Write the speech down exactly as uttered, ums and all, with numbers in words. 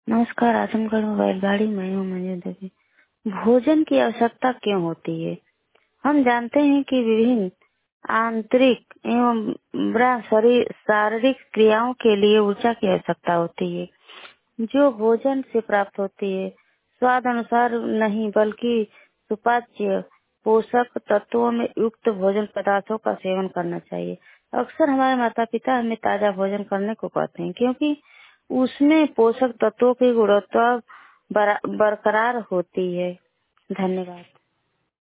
नमस्कार, आजमगढ़ में बैलगाड़ी मैं हूँ मंजू देवी। भोजन की आवश्यकता क्यों होती है? हम जानते हैं कि विभिन्न आंतरिक एवं बाह्य शरीर शारीरिक क्रियाओं के लिए ऊर्जा की आवश्यकता होती है, जो भोजन से प्राप्त होती है। स्वाद अनुसार नहीं बल्कि सुपाच्य पोषक तत्वों में युक्त भोजन पदार्थों का सेवन करना चाहिए। अक्सर हमारे माता पिता हमें ताजा भोजन करने को कहते हैं, क्योंकि उसमें पोषक तत्वों की गुणवत्ता बरा- बरकरार होती है। धन्यवाद।